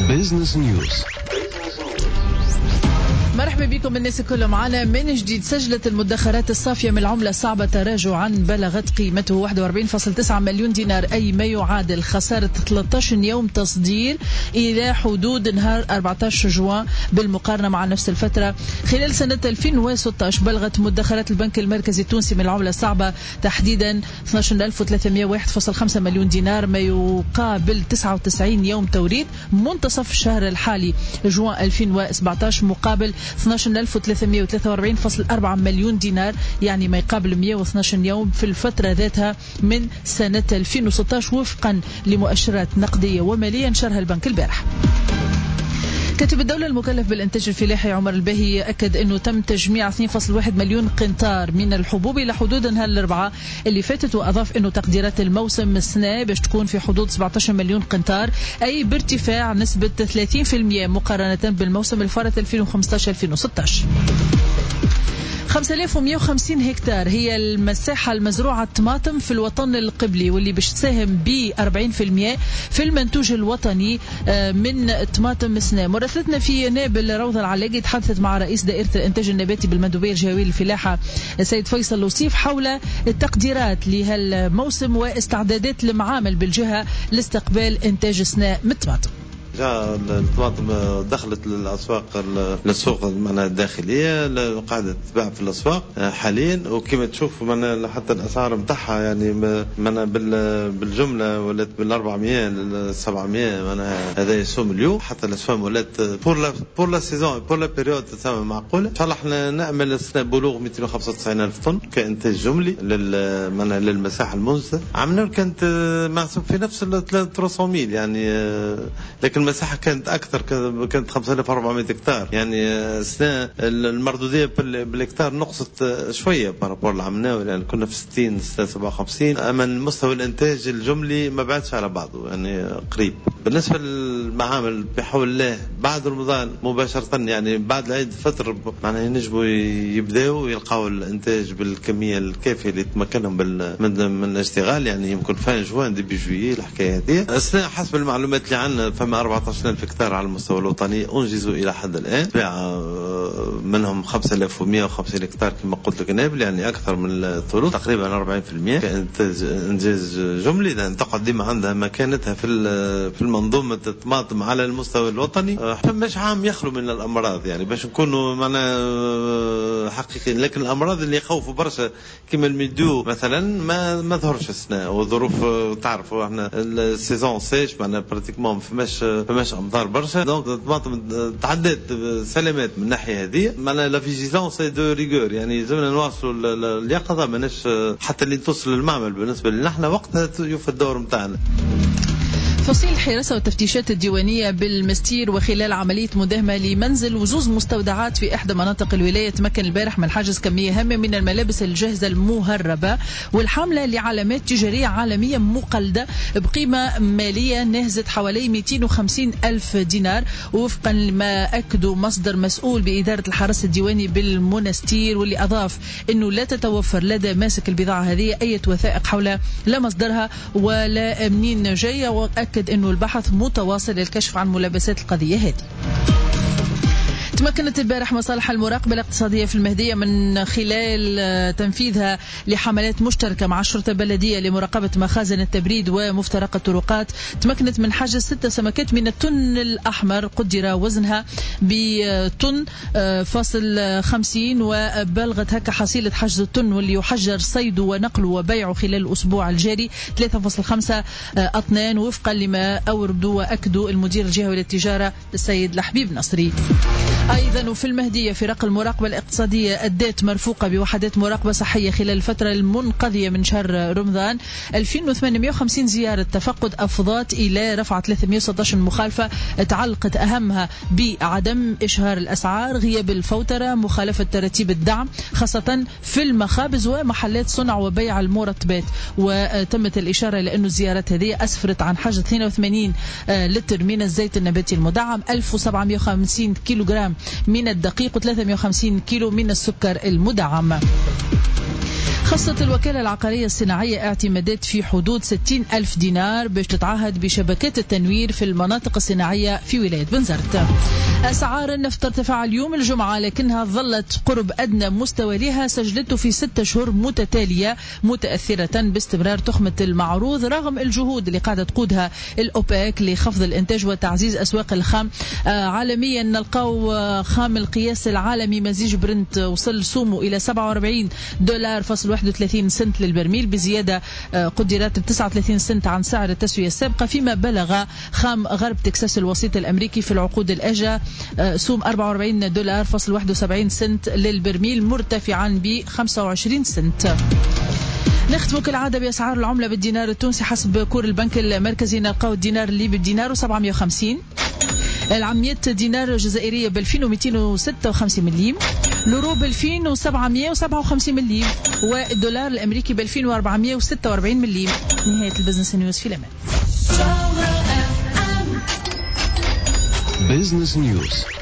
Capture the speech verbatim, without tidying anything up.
بيزنس نيوز. مرحبا بكم الناس كلهم معنا من جديد. سجلت المدخرات الصافية من العملة الصعبة تراجعا بلغت قيمته واحد وأربعين فاصلة تسعة مليون دينار، أي ما يعادل خسارة ثلاثة عشر يوم تصدير إلى حدود نهار أربعة عشر جوان بالمقارنة مع نفس الفترة خلال سنة ألفين وستة عشر. بلغت مدخرات البنك المركزي التونسي من العملة الصعبة تحديدا اثني عشر ألف وثلاثمئة وواحد فاصلة خمسة مليون دينار، ما يقابل تسعة وتسعين يوم توريد منتصف الشهر الحالي جوان ألفين وسبعة عشر، مقابل اثني عشر ألف وثلاثمئة وثلاثة وأربعين فاصلة أربعة مليون دينار، يعني ما يقابل مئة واثني عشر يوم في الفترة ذاتها من سنة ألفين وستة عشر وفقا لمؤشرات نقدية ومالية نشرها البنك البارح. كاتب الدولة المكلف بالإنتاج الفلاحي عمر الباهي أكد أنه تم تجميع اثنين فاصلة واحد مليون قنطار من الحبوب إلى حدود نهار الأربعاء اللي فاتت، وأضاف أنه تقديرات الموسم السنة باش تكون في حدود سبعة عشر مليون قنطار، أي بارتفاع نسبة ثلاثين بالمئة مقارنة بالموسم الفارط ألفين وخمسة عشر ألفين وستة عشر. خمسة آلاف ومئة وخمسين هكتار هي المساحة المزروعة الطماطم في الوطن القبلي، واللي باش تساهم ب أربعين بالمئة في المنتوج الوطني من الطماطم السنة. مراسلتنا في نابل روضة العلاقي تحدثت مع رئيس دائرة الإنتاج النباتي بالمندوبية الجهوية للفلاحة السيد فيصل لوصيف حول التقديرات لهالموسم واستعدادات المعامل بالجهة لاستقبال إنتاج السنة من الطماطم. الطماطم دخلت للأسواق للسوق معناها الداخلية، قاعدة تتباع في الأسواق حاليا، وكما تشوف معناها حتى الأسعار متاعها يعني معناها بالجملة ولات بالأربعمية للسبعمية، معناها هذا يسوم اليوم. حتى الأسواق ولات بور لا بور لا سيزون بور لا بيريود تسمى معقولة. إن شاء الله احنا نأمل السنة بلوغ مئتين وخمسة وتسعين ألف طن كإنتاج جملي لل معناها للمساحة المنزة. عملنا كانت محسوب في نفس ثلاثمئة ميل يعني، لكن المساحة كانت أكثر، كانت خمسة آلاف وأربعمئة هكتار يعني. السنة المردودية بالهكتار نقصت شوية بارابور العمناوي، لأن يعني كنا في ستين سبعة وخمسين، أما مستوى الإنتاج الجملي ما بعدش على بعضه يعني قريب. بالنسبة للمعامل بحول الله بعد رمضان مباشرة يعني بعد العيد فترة معناها ينجبوا يبدأوا يلقاوا الإنتاج بالكمية الكافية اللي تمكنهم من من الاشتغال، يعني يمكن فان جوان دي بجوية الحكاية هذه. السنة حسب المعلومات اللي عندنا فما أربعة عشر ألف هكتار على المستوى الوطني أنجزوا إلى حد الآن، منهم خمسة آلاف ومئة وخمسين هكتار كما قلت لك نابل، يعني أكثر من الثلث تقريبا أربعين بالمئة كإنتاج إنجاز جملي، لأن تقدم عندها مكانتها في في المنظومة الطماطم على المستوى الوطني. فماش عام يخلو من الأمراض يعني باش نكونوا معنا حقيقيين، لكن الأمراض اللي يخوفوا برشا كما الميدو مثلا ما ما ظهرش السنة، وظروف تعرفوا احنا السيزون سيش معنا براتيكمون فماش فماش امطار برشا، دونك الطماطم تعدت سلامات من الناحيه هذه. معنا لا فيجيلانس دو ريغور يعني لازمنا نواصلوا اليقظه، ماناش حتى اللي توصل للمعمل بالنسبه لنا احنا وقتها يوفى الدور نتاعنا. تفاصيل الحراسة والتفتيشات الديوانية بالمستير وخلال عملية مداهمة لمنزل وزوز مستودعات في إحدى مناطق الولاية تمكن البارح من حجز كمية هامة من الملابس الجاهزة المهربة والحاملة لعلامات تجارية عالمية مقلدة بقيمة مالية ناهزت حوالي مئتين وخمسين ألف دينار، وفقا لما أكدوا مصدر مسؤول بإدارة الحرس الديواني بالمنستير، واللي أضاف أنه لا تتوفر لدى ماسك البضاعة هذه أي وثائق حول لا مصدرها ولا منين جاية، وأكد أنه البحث متواصل للكشف عن ملابسات القضية هذه. تمكنت البارح مصالح المراقبة الاقتصادية في المهدية من خلال تنفيذها لحملات مشتركة مع الشرطة البلدية لمراقبة مخازن التبريد ومفترق الطرقات، تمكنت من حجز ستة سمكات من التن الأحمر قدر وزنها بطن فاصل خمسين، وبلغت هكا حصيلة حجز التن واللي يحجر صيده ونقله وبيعه خلال الأسبوع الجاري ثلاثة فاصل خمسة أطنان، وفقا لما أوردوا وأكدوا المدير الجهوي للتجارة السيد لحبيب نصري. أيضا وفي المهدية فرق المراقبة الاقتصادية أدت مرفوقة بوحدات مراقبة صحية خلال الفترة المنقضية من شهر رمضان ألفين وثمانمئة وخمسين زيارة تفقد أفضات إلى رفع ثلاثمئة وستة عشر مخالفة تعلقت أهمها بعدم إشهار الأسعار، غياب الفوترة، مخالفة تراتيب الدعم خاصة في المخابز ومحلات صنع وبيع المرطبات. وتمت الإشارة لأن الزيارات هذه أسفرت عن حجز اثنين وثمانين لتر من الزيت النباتي المدعم، ألف وسبعمئة وخمسين كيلوغرام من الدقيق وثلاثمئة وخمسين كيلو من السكر المدعم. خصت الوكالة العقارية الصناعية اعتمادات في حدود ستين ألف دينار باش تتعهد بشبكات التنوير في المناطق الصناعية في ولاية بنزرت. أسعار النفط ارتفع اليوم الجمعة لكنها ظلت قرب أدنى مستوى لها سجلته في ستة شهور متتالية، متأثرة باستمرار تخمة المعروض رغم الجهود اللي قاعدة تقودها الأوبك لخفض الإنتاج وتعزيز أسواق الخام. آه عالميا نلقاو آه خام القياس العالمي مزيج برنت وصل سومه إلى سبعة وأربعين دولار فاصل واحد وثلاثين سنت للبرميل بزيادة آه قدرات ب تسعة وثلاثين سنت عن سعر التسوية السابقة، فيما بلغ خام غرب تكساس الوسيط الأمريكي في العقود الأجة آه سوم أربعة وأربعين دولار فاصل واحد وسبعين سنت للبرميل مرتفعا ب خمسة وعشرين سنت. نختم كالعادة بأسعار العملة بالدينار التونسي حسب كور البنك المركزي. نلقاو الدينار الليبي بالدينار وسبعمائة وخمسين، العمية دينار جزائرية بألفين ومئتين وستة وخمسين مليم، اليورو بألفين وسبعمائة وسبعة وخمسين مليم، والدولار الأمريكي بألفين وأربعمائة وستة وأربعين مليم. نهاية البزنس نيوز في الأمان. Business News.